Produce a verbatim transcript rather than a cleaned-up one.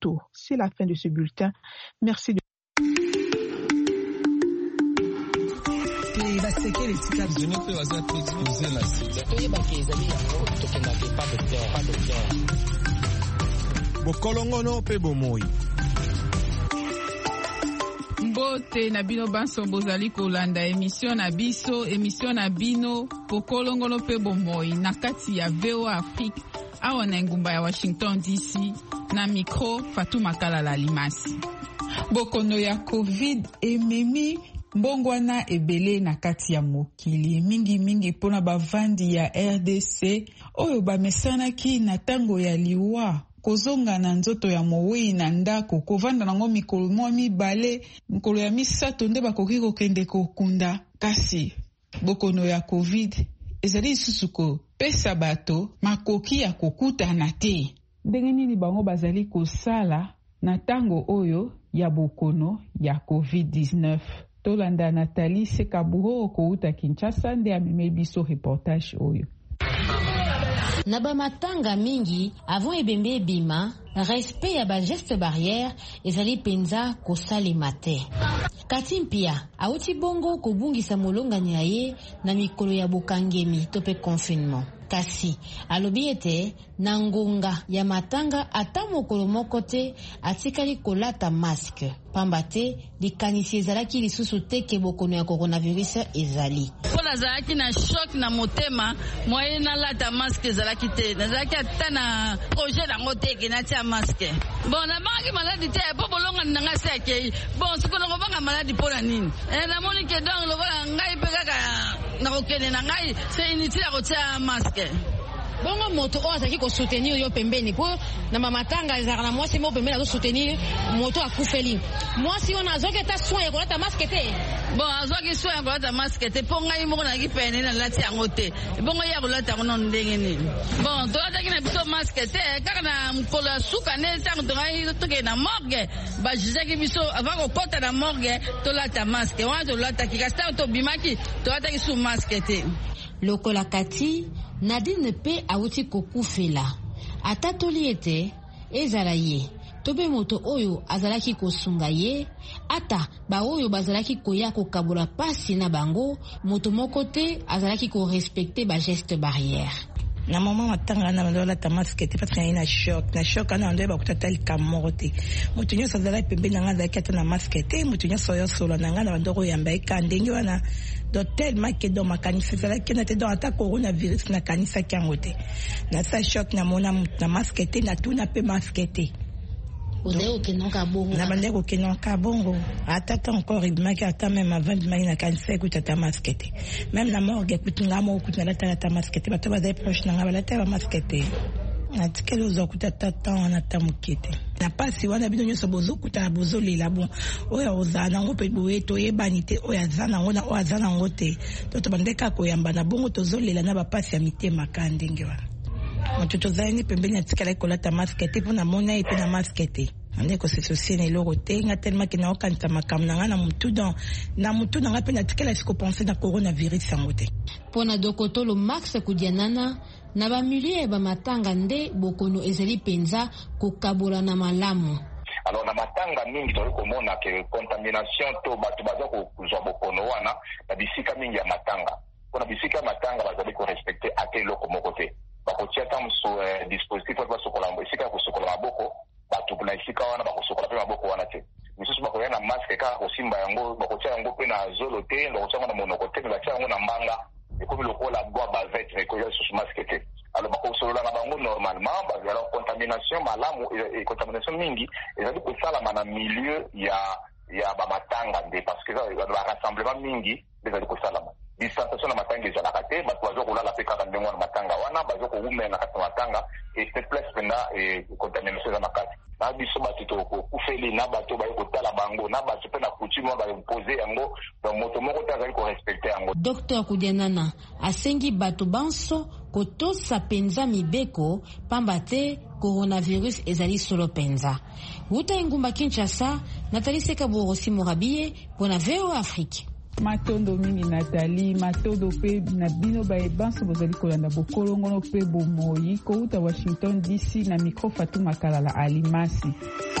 tôt. C'est la fin de ce bulletin. Merci de Bokolongono pe bomoi. Mbote na bino banso bozali kolanda émission na biso, émission na bino Bokolongono pe bomoi na kati ya V O A Afrique awa na ngumba ya Washington D C na micro Fatou Makalala Limasi. Bokono ya COVID ememi mbongwana ebele na kati ya mokili mingi mingi pona bavandi ya R D C oyo bamesanaki na tango ya liwa kozonga na nzoto ya mowei na ndako kovanda nango mikolo mwa mibale mikolo ya misato nde bakoki kokende kokunda kasi bokono ya COVID ezali lisusu kopesa bato makoki ya kokutana te. Ndenge nini bango bazali kosala na tango oyo ya bokono ya COVID dix-neuf? Tolanda Nathalie Sekaburo kouta Kinshasa nde ameme biso reportage oyo. Na ba matanga mingi avant ebembe bima respect ya ba geste barrière ezali penza kosalema te. Kati mpia auti bongo kobungisa molongani ya ye na mikolo ya bokangemi to pe confinement. Kasi alobi ete na ngonga ya matanga ata mokolo moko te atikali kolata masque pamba te likanisi ezalaki lisusu te ke bokono ya coronavirus ezali. Mpona azalaki na shock na motema moye nalata masque ezalaki te, nazalaki ata na projet nango te ke natia masque. Bon nabangaki maladi te po bolongani nanga se akei bon sikono kobanga maladi mpona nini e, namoni ke donc lokola ngai mpe kaka nakokende na ngai se inutile ya kotia masque. Bongo moto o azaki ko soutenir yo pembeni po na mamatanga ezaka na mwasi mo pembeni azo soutenir moto akufeli. Mwasi ona azoke ta soin ya kolata masque te. Bon azoki soin ya kolata masque te po ngai moko na kipene na lati yango te. Bongo ya kolata ngono ndenge nini. Bon to ataki na biso masque te kaka na mkola suka ne tango to ngai to ke na morgue ba jizaki biso avant ko kota na morgue to lata masque. Wa to lata kikasta to bimaki to ataki su masque te. Lokola kati Nadine pe auti kokufela. Ata toli ete ezala ye. Tobe moto oyo azalaki kosunga ye. Ata ba oyo bazalaki koya kokabola pasi na bango. Moto moko te azalaki ko respecter ba geste barrière. Na mama matanga na ndola tamaske te parce que na shock na shock na ndoba kutata likamorote mutu nyoso zala pembe na ngada kata na maske te mutu nyoso yo solo na ngada ndoko yamba ikandenge wana do tellement que do makanisa zala kena te do ata coronavirus na kanisa kyangote na sa shock na mona na maske te na tuna pe maske te Odeo kenoka bongo. Na bandeko kenoka bongo. Atata encore ibimaki ata même avant bimaki na kanisa kutata maskete. Même la morgue kutunga mo kutuna la ta maskete bato bazai proche na ngaba la ta maskete. Na tikelo zo kutata ta na tamukete. Na pasi wana bino nyoso bozo kuta bozo lela bon. Oya ozana ngo pe boeto yebanite oya zana ngona oya zana ngote. Toto bandeka ko yamba na bongo tozo lela na ba pasi ya mitema kandenge wana. Mtoto zaini pembeni atikala kolata maskete pona mona ipe na maskete. Ande ko se sosiene loro tenga tellement que na okanta makam na na mutu dans na mutu na ngape na tikala siko penser na coronavirus sangote. Pona dokotolo Max Kudianana na ba mulie ba matanga nde bokono ezeli penza kokabola na malamu. Alors na matanga mingi to komona ke contamination to batu baza ko kuzwa bokono wana na bisika mingi ya matanga. Pona bisika matanga bazali ko respecter ate loko mokote. Bakotia tamu so eh, dispositif kwa sokola mbisika kusokola maboko batu kuna isika wana bakosokola pe maboko wana te misusu bakoya na maske ka kosimba yango bakotia yango pe na zolo te bakotia na monoko te bakotia yango na mbanga ekomi lokola bois bavette mais koya sous masque te alors bakosolola na bango normalement bazala contamination malamu et contamination mingi ezali kosalama na milieu ya ya ba matanga nde parce que ba rassemblement mingi ezali kosalama distanciation na matanga ezalaka te bato bazo kolala pe kaka ndenge wana matanga wana bazo koumela na kati ya matanga et c'est place penda et contamination za makati na biso bato to kufeli na bato bayo kotala bango na bato pe na coutume ba imposer yango donc moto moko tazali ko respecter yango. Docteur Kudianana asengi bato banso kotosa penza mibeko pamba te coronavirus ezali solo penza. Wuta ngumba Kinshasa, Nathalie Sekaburo Simorabie pour la V O A Afrique. matondo mingi Nathalie, matondo pe na bino ba ebanso bozali kolanda bokolongono pe bomoi kouta Washington D C na micro Fatuma Kalala Alimasi.